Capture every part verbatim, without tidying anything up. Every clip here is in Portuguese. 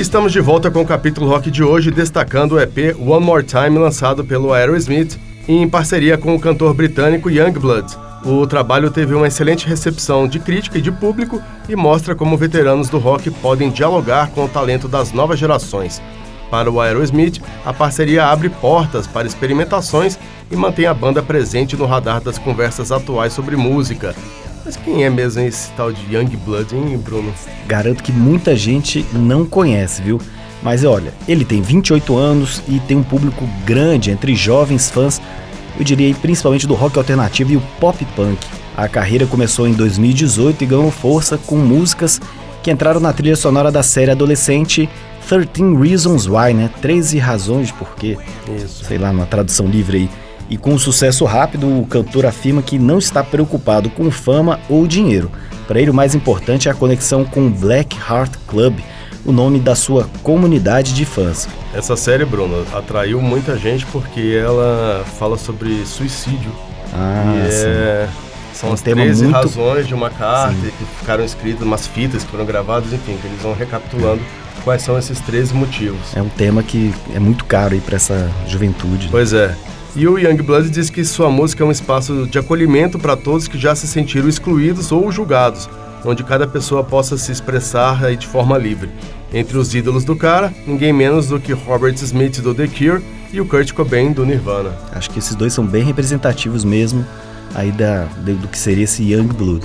estamos de volta com o Capítulo Rock de hoje, destacando o E P One More Time, lançado pelo Aerosmith, em parceria com o cantor britânico Yungblud. O trabalho teve uma excelente recepção de crítica e de público e mostra como veteranos do rock podem dialogar com o talento das novas gerações. Para o Aerosmith, a parceria abre portas para experimentações e mantém a banda presente no radar das conversas atuais sobre música. Mas quem é mesmo esse tal de Yungblud, hein, Bruno? Garanto que muita gente não conhece, viu? Mas olha, ele tem vinte e oito anos e tem um público grande entre jovens fãs, eu diria principalmente do rock alternativo e o pop punk. A carreira começou em dois mil e dezoito e ganhou força com músicas que entraram na trilha sonora da série adolescente thirteen Reasons Why, né? treze razões de porquê. Isso. Sei lá, uma tradução livre aí. E com um sucesso rápido, o cantor afirma que não está preocupado com fama ou dinheiro. Para ele, o mais importante é a conexão com o Black Heart Club, o nome da sua comunidade de fãs. Essa série, Bruno, atraiu muita gente porque ela fala sobre suicídio. Ah, e sim. É... São um as treze muito... razões de uma carta sim. que ficaram escritas, umas fitas que foram gravadas, enfim, que eles vão recapitulando quais são esses treze motivos. É um tema que é muito caro aí para essa juventude. Pois é. E o Yungblud diz que sua música é um espaço de acolhimento para todos que já se sentiram excluídos ou julgados, onde cada pessoa possa se expressar aí de forma livre. Entre os ídolos do cara, ninguém menos do que Robert Smith do The Cure e o Kurt Cobain do Nirvana. Acho que esses dois são bem representativos mesmo aí da, do que seria esse Yungblud.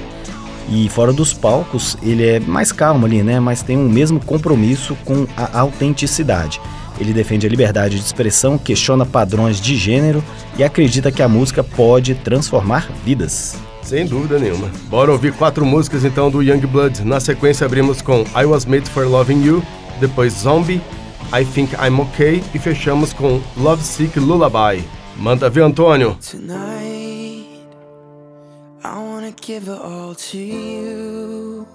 E fora dos palcos, ele é mais calmo ali, né? Mas tem o mesmo compromisso com a autenticidade. Ele defende a liberdade de expressão, questiona padrões de gênero e acredita que a música pode transformar vidas. Sem dúvida nenhuma. Bora ouvir quatro músicas então do Yungblud. Na sequência abrimos com I Was Made for Loving You, depois Zombie, I Think I'm Okay e fechamos com Love Sick Lullaby. Manda ver, Antônio. Tonight, I wanna give it all to you.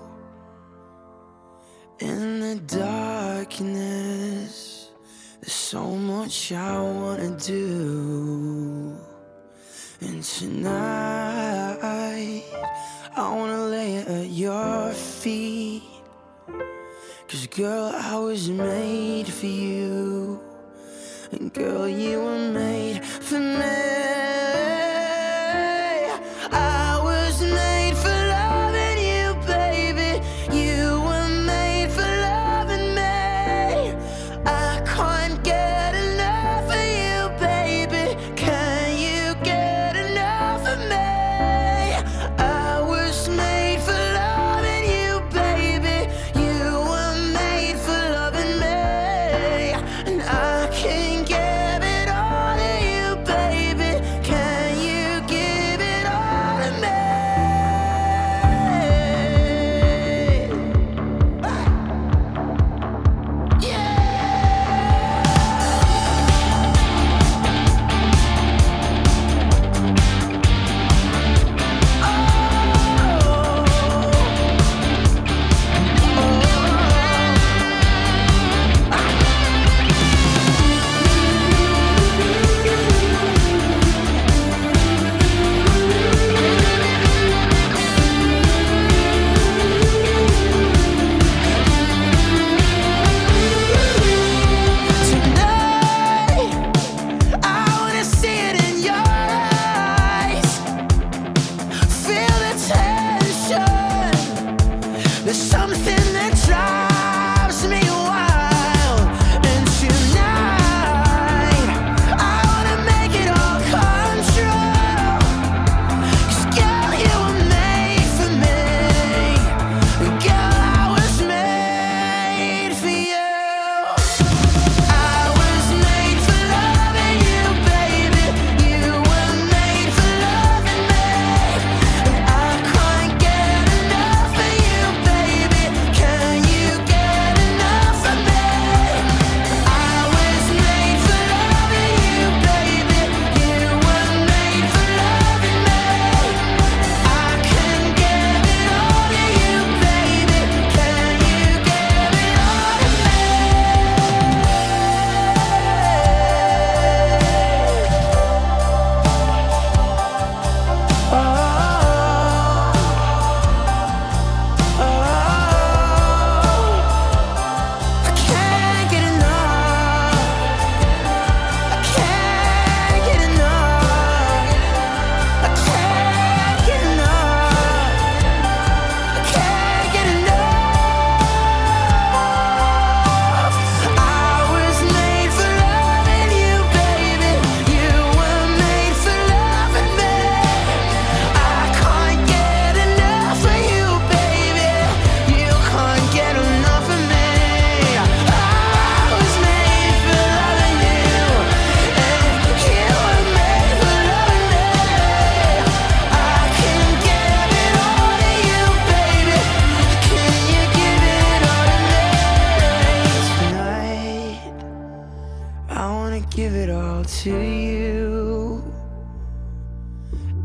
In the darkness, there's so much I wanna do. And tonight, I wanna lay at your feet. 'Cause girl, I was made for you. And girl, you were made for me. I was made for loving you, baby. You were made for loving me. I can't get enough of you, baby. Can you get enough of me? I was made for loving you, baby. You were made for loving me. And I can't give it all to you, baby.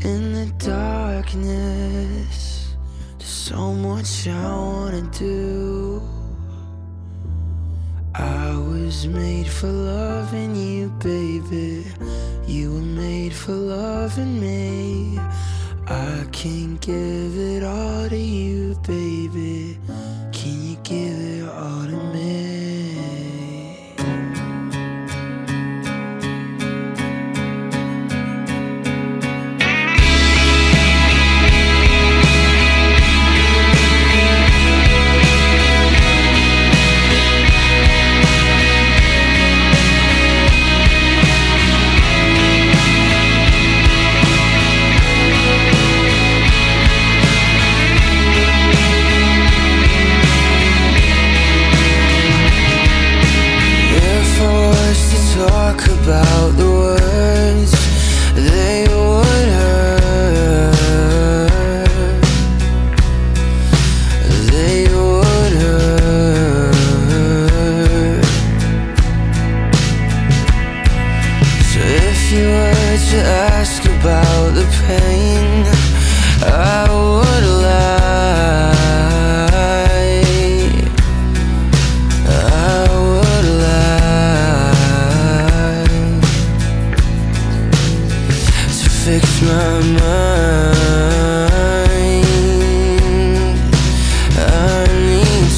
in the darkness. There's so much I wanna do. I was made for loving you, baby. You were made for loving me. I can give it all to you, baby. Can you give it all to me? Talk about the words they would hurt, they would hurt. So if you were to ask about the pain, I would lie. Fix my mind, I need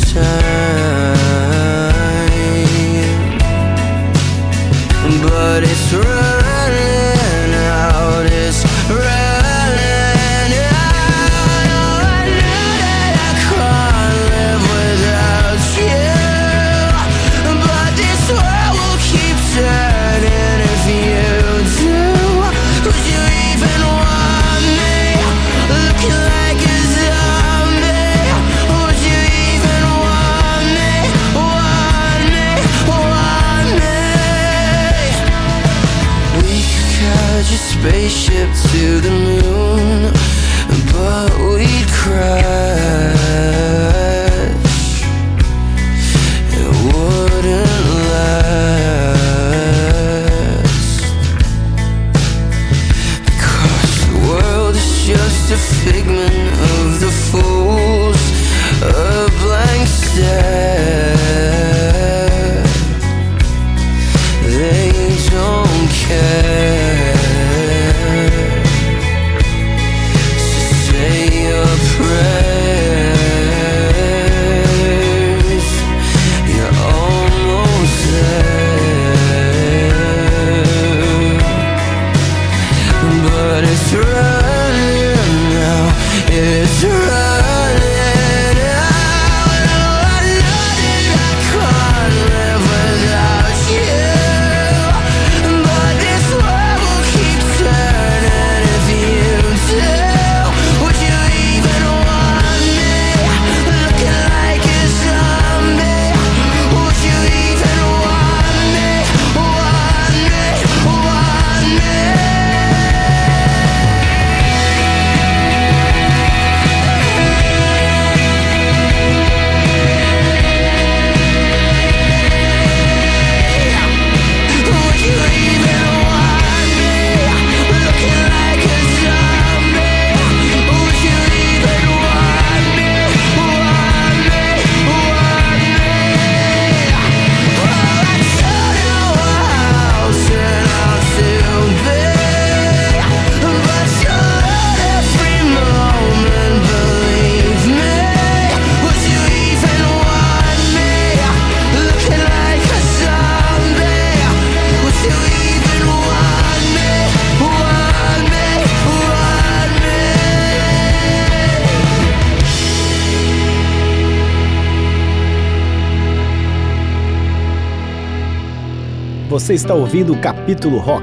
time, but it's running out, it's running out. Oh, I know that I can't live without you, but this world will keep turning if you do. Would you even want me, looking like a zombie? Would you even want me, want me, want me? We could catch a spaceship to the moon, but we'd crash. It wouldn't last, because the world is just a figment of the fools, a blank stare. They don't care. So say your prayers, you're almost there. But it's running now, it's running out. Oh, I know that I can't live without you, but this world will keep turning if you do. Would you even want me, looking like a zombie? Would you even want me, want me, want me? Would you even want me, looking like a zombie? Would you even want me, want me, want me? Oh, I don't know how soon I'll still be, but you'll let every moment believe me. Would you even want me, looking like a zombie? Would you even want me, want me, want me? Você está ouvindo o Capítulo Rock.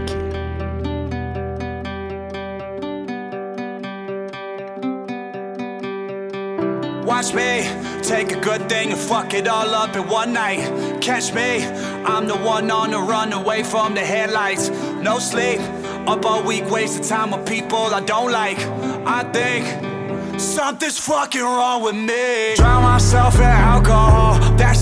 Watch me take a good thing and fuck it all up in one night. Catch me, I'm the one on the run away from the headlights. No sleep, up all week, wasting time with people I don't like. I think something's fucking wrong with me. Drown myself in alcohol, that shit never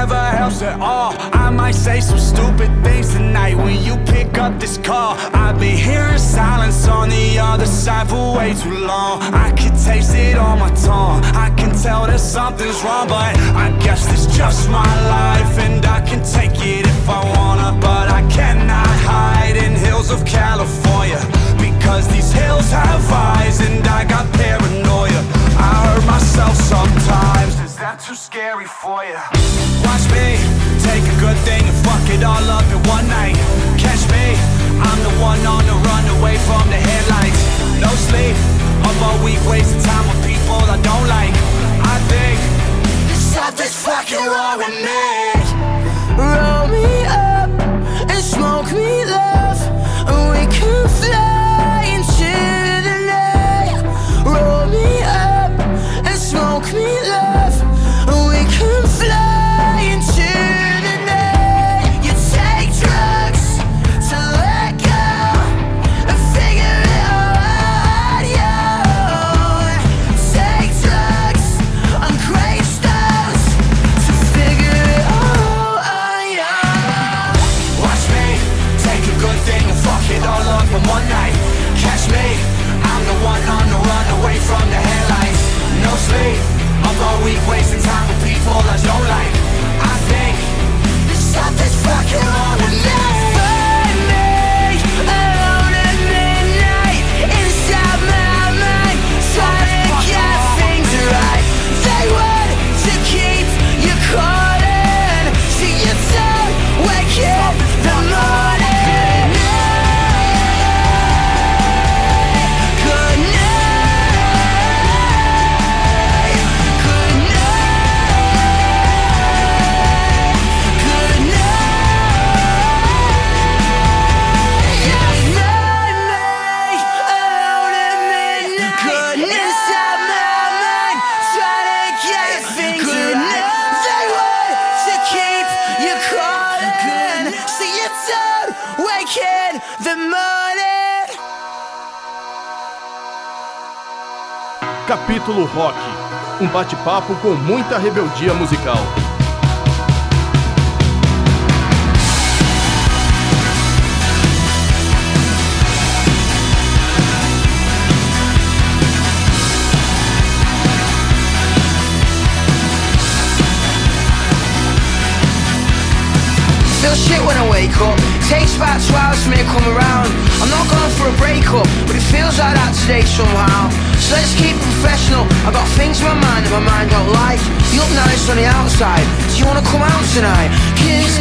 never helps at all. I might say some stupid things tonight when you pick up this call. I've been hearing silence on the other side for way too long. I can taste it on my tongue, I can tell that something's wrong, but I guess this just my life, and I can take it if I wanna. But I cannot hide in hills of California, because these hills have eyes and I got paranoia. I hurt myself sometimes, is that too scary for you? Watch me take a good thing and fuck it all up in one night. Catch me, I'm the one on the run away from the headlights. No sleep, up all week wasting time with people I don't like. I think something's fucking wrong with me. Roll me up and smoke me love, and we can fly into the night. Roll me up and smoke me love, and we can fly into the night. You take drugs to let go and figure it all out, yo. Take drugs on gravestones to figure it all out, yo. Watch me take a good thing and fuck it all up in one night. Catch me, I'm the one on the run away from the headlights. No sleep, up all week wasting time with people I don't like. I think there's something's fucking wrong with me. Find me alone at midnight inside my mind, trying to get things right. They want to keep you calling, so you don't wake up the morning. Good night, good night, good night. Find me alone at midnight inside my mind, trying to get things right. They want to keep you calling, so you don't wake in the morning. Capítulo Rock, um bate-papo com muita rebeldia musical. Feel shit when I wake up. Takes about two hours for me to come around. I'm not going for a breakup, but it feels like that today somehow. So let's keep it professional. I got things in my mind that my mind don't like. You look nice on the outside, do you wanna come out tonight? Cause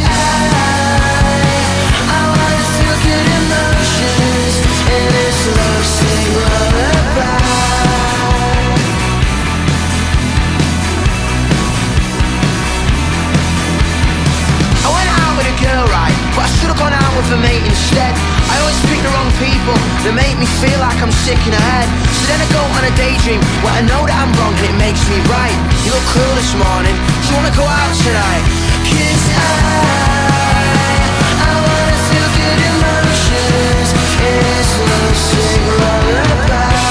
I, I wanna feel good emotions in this love sing lullaby. I went out with a girl, right, but I should've gone out with a mate instead. I always pick the wrong people that make me feel like I'm sick in the head. So then I go on a daydream where I know that I'm wrong and it makes me right. You look cool this morning, do you wanna go out tonight? Cause I, I wanna feel good emotions in this love sing lullaby.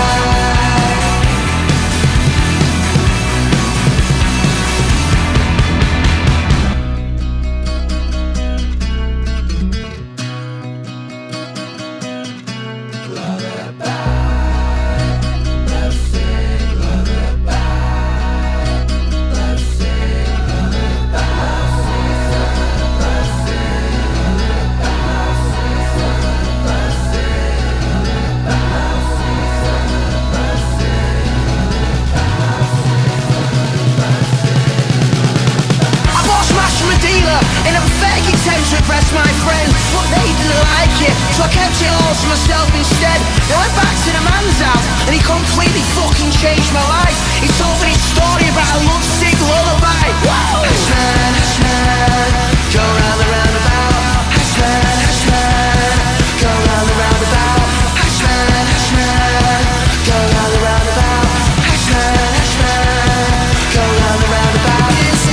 In a pathetic attempt to impress my friends, but they didn't like it, so I kept it all to myself instead. Then I went back to the man's house, and he completely fucking changed my life. He told me his story about a lovesick lullaby. Hashman, Hashman, go round the roundabout. Hashman, Hashman, go round the roundabout. Hashman, Hashman, go round the roundabout. Hashman, Hashman, go round the roundabout. Yes,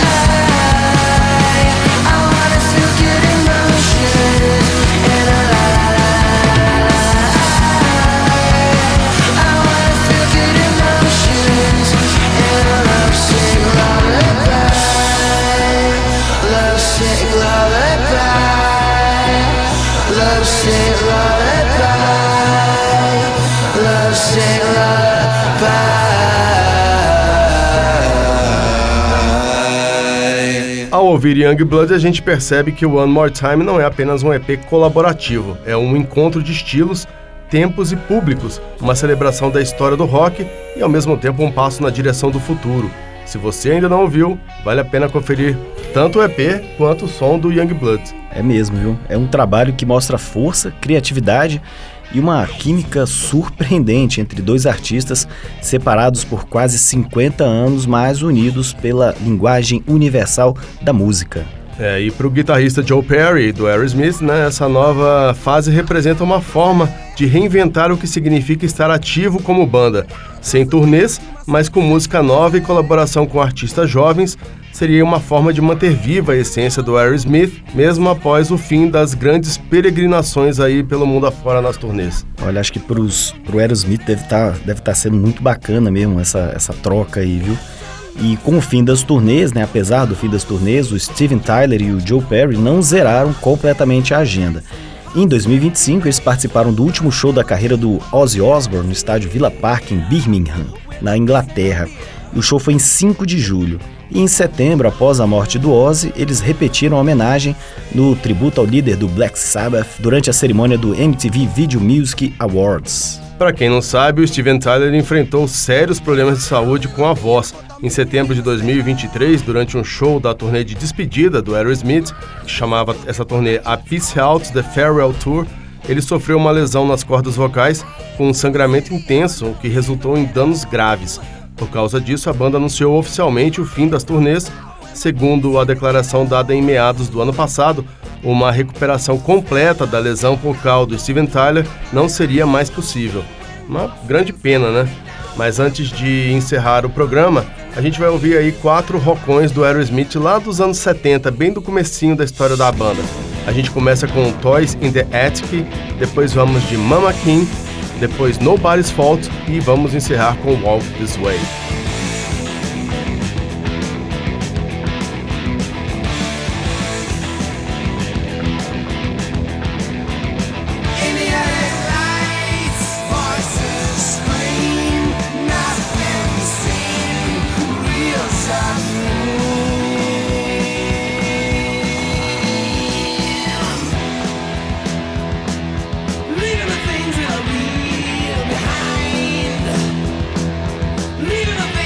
I wanna feel good emotions in a la la la la la. I wanna feel good emotions. magic lullaby. Ao ouvir Youngblood, a gente percebe que o One More Time não é apenas um E P colaborativo, é um encontro de estilos, tempos e públicos, uma celebração da história do rock e ao mesmo tempo um passo na direção do futuro. Se você ainda não ouviu, vale a pena conferir tanto o E P quanto o som do Youngblood. É mesmo, viu? É um trabalho que mostra força, criatividade e uma química surpreendente entre dois artistas separados por quase cinquenta anos, mas unidos pela linguagem universal da música. É, e para o guitarrista Joe Perry, do Aerosmith, né, essa nova fase representa uma forma de reinventar o que significa estar ativo como banda. Sem turnês, mas com música nova e colaboração com artistas jovens, seria uma forma de manter viva a essência do Aerosmith, mesmo após o fim das grandes peregrinações aí pelo mundo afora nas turnês. Olha, acho que para o Aerosmith deve estar tá, deve tá sendo muito bacana mesmo essa, essa troca aí, viu? E com o fim das turnês, né, apesar do fim das turnês, o Steven Tyler e o Joe Perry não zeraram completamente a agenda. Em dois mil e vinte e cinco, eles participaram do último show da carreira do Ozzy Osbourne no estádio Villa Park, em Birmingham, na Inglaterra. E o show foi em cinco de julho. E em setembro, após a morte do Ozzy, eles repetiram a homenagem no tributo ao líder do Black Sabbath durante a cerimônia do M T V Video Music Awards. Para quem não sabe, o Steven Tyler enfrentou sérios problemas de saúde com a voz. Em setembro de dois mil e vinte e três, durante um show da turnê de despedida do Aerosmith, que chamava essa turnê a Peace Out The Farewell Tour, ele sofreu uma lesão nas cordas vocais com um sangramento intenso, o que resultou em danos graves. Por causa disso, a banda anunciou oficialmente o fim das turnês. Segundo a declaração dada em meados do ano passado, uma recuperação completa da lesão vocal do Steven Tyler não seria mais possível. Uma grande pena, né? Mas antes de encerrar o programa, a gente vai ouvir aí quatro rockões do Aerosmith lá dos anos setenta, bem do comecinho da história da banda. A gente começa com Toys in the Attic, depois vamos de Mama King, depois Nobody's Fault e vamos encerrar com Walk This Way. Leaving the things that are real behind. Leaving the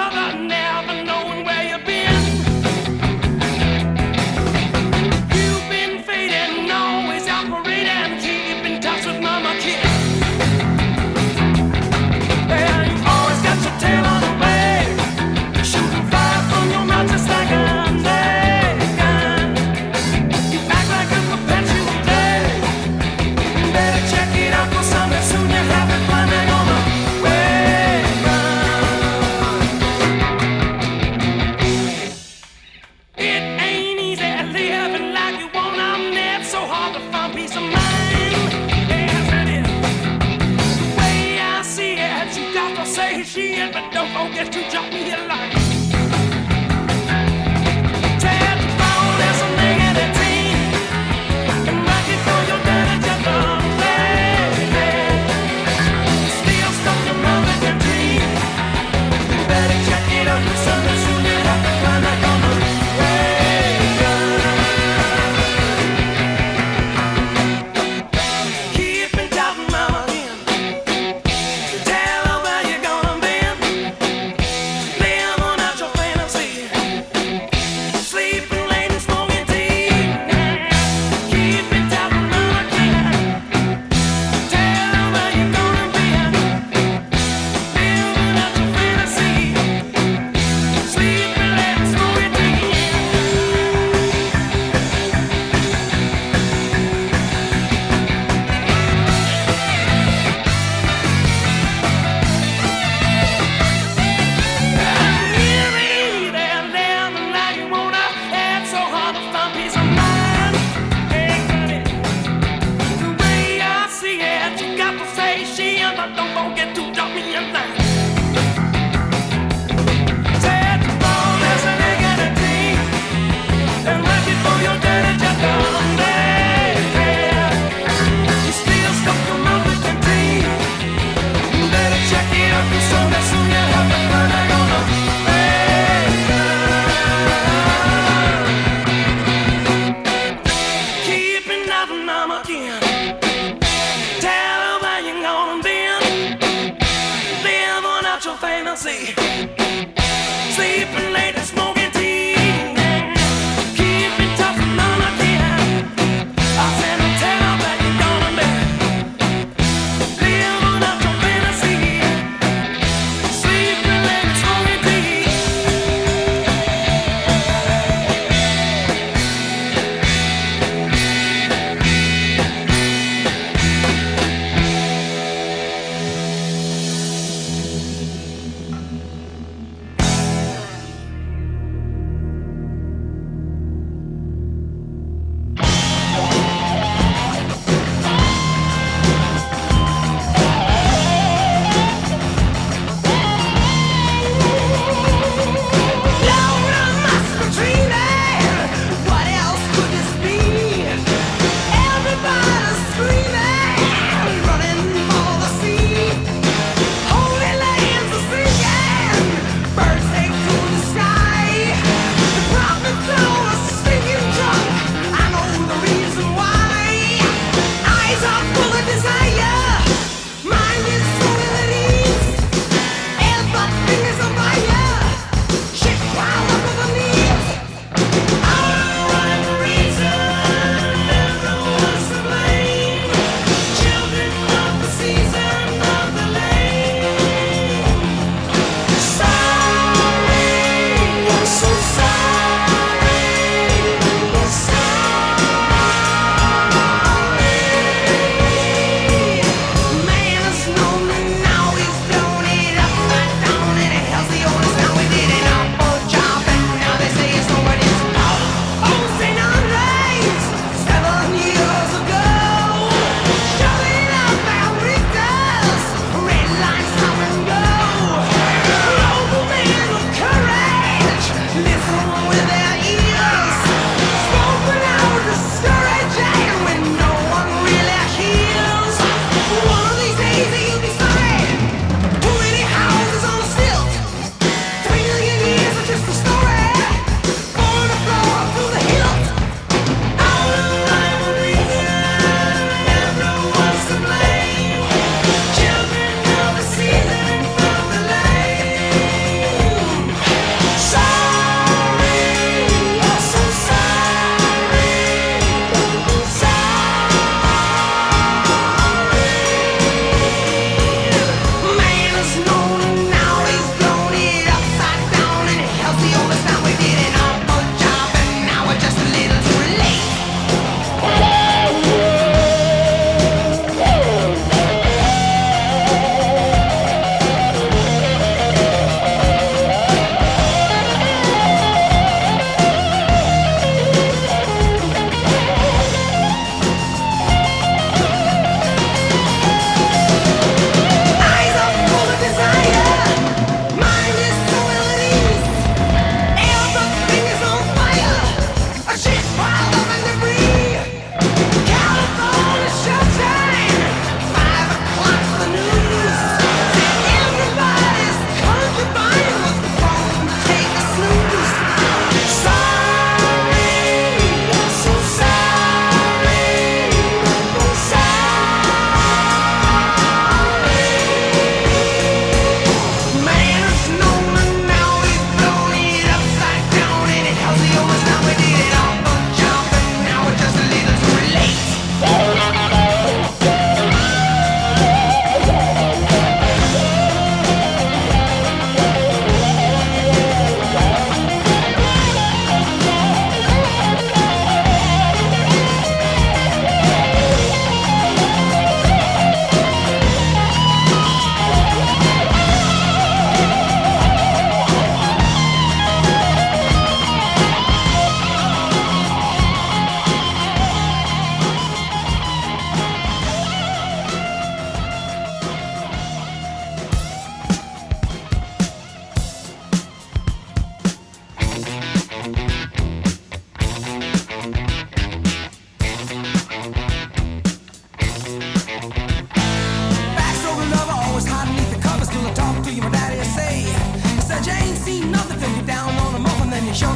bother never knowing where you've been. You've been fading, always operating, keep in touch with mama kid. Yeah, you always got your tail on the way, shooting fire from your mouth just like a gun. You act like a perpetual day. Better check it out, 'cause someday soon you'll have it climbing on the way. It ain't easy living like you want. I'm there, it's so hard to find peace of mind. Yes, it is. The way I see it, you got to say shit, but don't forget to drop me a line. Tell the phone there's a negativity, and rock it for your daddy just a lady. Still stuck your mouth in your dream. You better check it out, 'cause someday soon you'll have to climb back on the keep in touch, mama, again. Tell her where you're gonna be. Live on out your fantasy. Sleeping late and smoking tea. Keep in touch, mama, again. Tell her where you're gonna be. Live on out your fantasy. Sleeping late and smoking tea. Really, they're living like you wanna. It's so hard to find peace of mind. Hey, honey, the way I see it, you got to say shit, but don't forget to drop me a line. Set the phone as a negativity, and write it for your daddy just one day. You still stuck your mouth with your teeth. You better check it out, 'cause someday soon you'll have to find out on the keeping nothing, mama, again. Tell her where you're gonna be. Live on out your fantasy. Sleeping late and smoking tea. Keep in touch with mama, again. I said, tell her where you're gonna be. Live on out your fantasy. Sleeping late and smoking tea.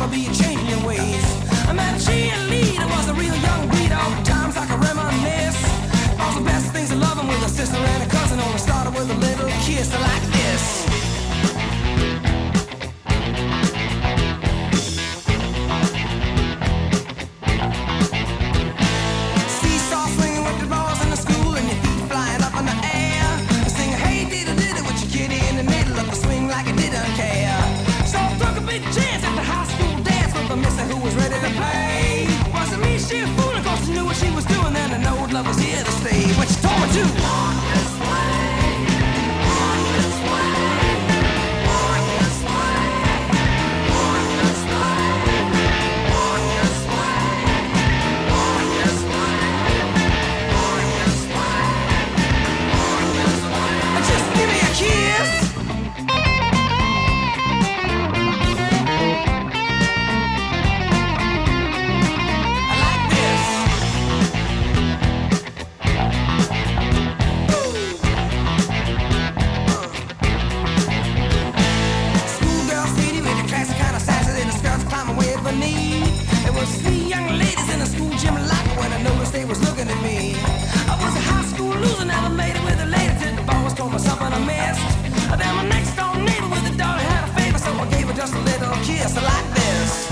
never be changing your ways. I met cheerleader, was a real young breed. All times I can reminisce. All the best things of loving with a sister and a cousin. Only started with a little kiss like this. Seesaw swinging with the balls in the school and your feet flying up in the air. Singing, hey, diddle diddle with your kitty in the middle of the swing like it didn't care. So I took a big chance at the high school dance with a mister who was ready to play. Wasn't me, she a fool, of course she knew what she was doing. And I know love was here to stay. But she told me to walk this way, walk this way, walk this way, walk this way, walk this way, walk this way, walk this way, walk this way. Just give me a kiss. I like this. Schoolgirl city with the classy kind of sassy and the skirts climbing way beneath. There was three young ladies in the school gym locker when I noticed they was looking at me. I was a high school loser, never made it with a lady till the boss told me something I missed. Then my next door neighbor with a daughter had a favor, so I gave her just a little kiss like this.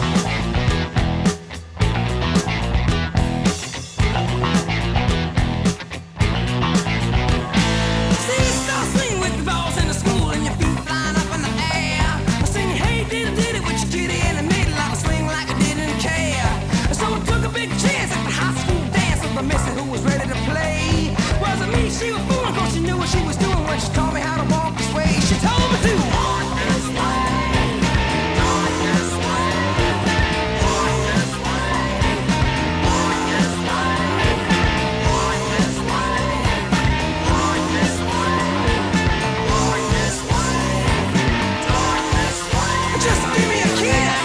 Seesaw swing with the balls in the school and your feet flying up in the air. I sing, hey, diddle diddle with your kitty in the middle of the swing like I didn't care. So I took a big chance at the high school dance with the mister who was ready to play. Wasn't me, she was fooling, cause she knew what she was doing when she taught me how to walk this way. She told me to walk this way, walk this way, walk this way, walk this way, walk this way, walk this way, walk this way, walk this way. Just give me a kiss.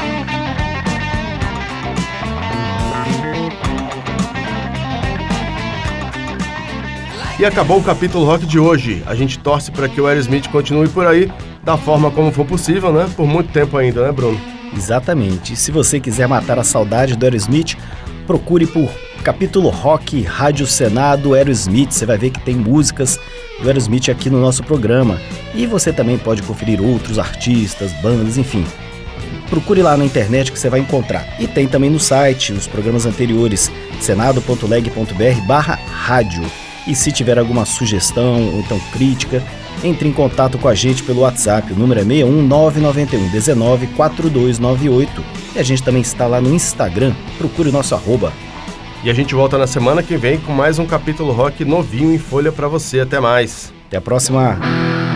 E acabou o capítulo rock de hoje. A gente torce para que o Aerosmith continue por aí, da forma como for possível, né? Por muito tempo ainda, né, Bruno? Exatamente. E se você quiser matar a saudade do Aerosmith, procure por Capítulo Rock Rádio Senado Aerosmith. Você vai ver que tem músicas do Aerosmith aqui no nosso programa. E você também pode conferir outros artistas, bandas, enfim. Procure lá na internet que você vai encontrar. E tem também no site, nos programas anteriores, senado ponto leg ponto br barra rádio. E se tiver alguma sugestão ou então crítica, entre em contato com a gente pelo WhatsApp. O número é seis um nove nove um um nove quatro dois nove oito. E a gente também está lá no Instagram. Procure o nosso arroba. E a gente volta na semana que vem com mais um capítulo rock novinho em folha para você. Até mais. Até a próxima.